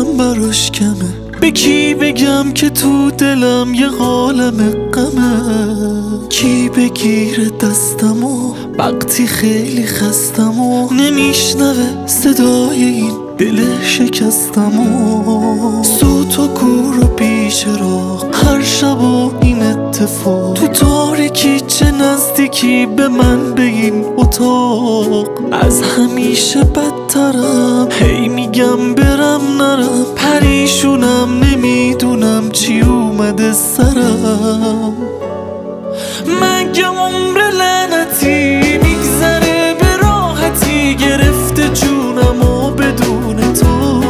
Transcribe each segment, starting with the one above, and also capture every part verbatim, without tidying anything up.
هم براش کمه. به کی بگم که تو دلم یه عالم غمه؟ کی بگیره دستمو وقتی خیلی خستمو نمیشنوه صدای این دل شکستمو؟ صوت و کور و پیش راه هر شب و این اتفاق، تو تاریکی چه نزدیکی به من به این اتاق. از همیشه بدترم، هی میگم برم نرم، پریشونم نمیدونم چی اومده سرم. مگه عمر لعنتی میگذره به راحتی، گرفته جونم و بدون تو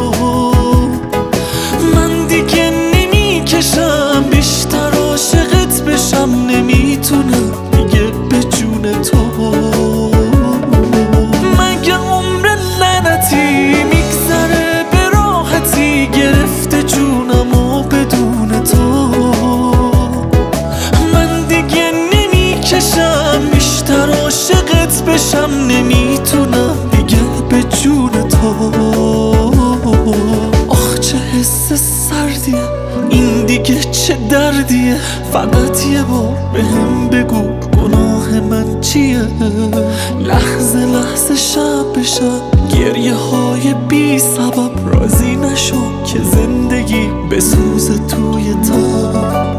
من دیگه نمیکشم بیشتر عاشقت بشم، نمیتونم دیگه به جون تو. مگه عمر لعنتی میگذره به راحتی، گرفته جونم و بدون تو من دیگه نمیکشم بیشتر عاشقت بشم، نمیتونم دیگه به جون تو. آخ چه حس سردیه این، دیگه چه دردیه، فقط یه بار بهم بگو گناه من چیه. لحظه لحظه شب به شب گریه های بی سبب، راضی نشو که زندگی بسوزه توی تب.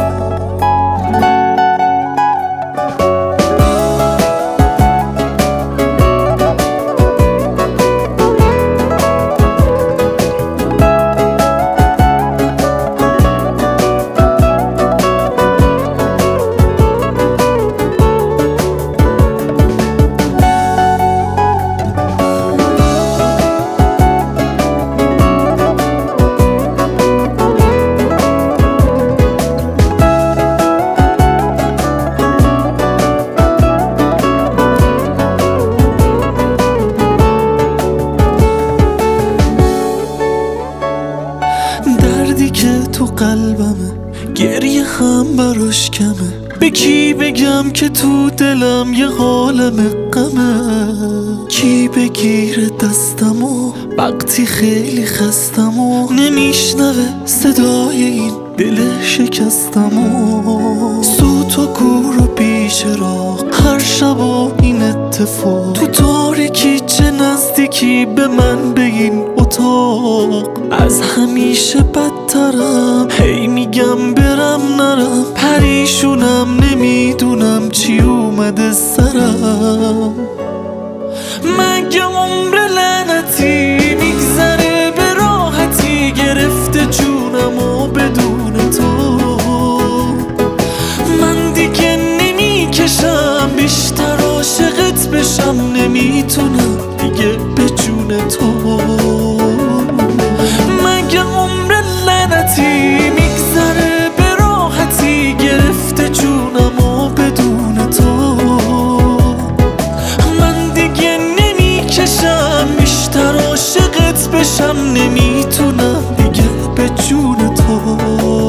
دردی که تو قلبمه، گریه هم براش کمه. به کی بگم که تو دلم یه عالم غمه؟ کی بگیره دستمو وقتی خیلی خستمو نمیشنوه صدای این دل شکستمو؟ صوت و کور و پیش راه هر شب و این اتفاق، تو تاریکی چه نزدیکی به من به این اتاق. از همیشه بدترم، هی میگم برم نرم، پریشونم نمیدونم چی اومده سرم. مگه عمر لعنتی میگذره به راحتی، گرفته جونم و بدون تو من دیگه نمیکشم بیشتر عاشقت بشم، نمیتونم دیگه به جون تو. مگه عمر لعنتی میگذره به راحتی، گرفته جونم و بدون تو من دیگه نمیکشم بیشتر عاشقت بشم، نمیتونم دیگه به جون تو.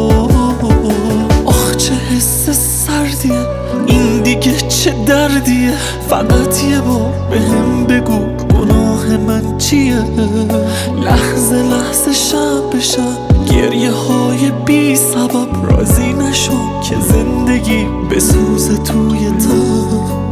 آخ چه حس سردیه این، دیگه چه دردیه، فقط یه بار بهم بگو گناه من چیه. لحظه لحظه شب به شب گریه های بی سبب، راضی نشو که زندگی بسوزه توی تب.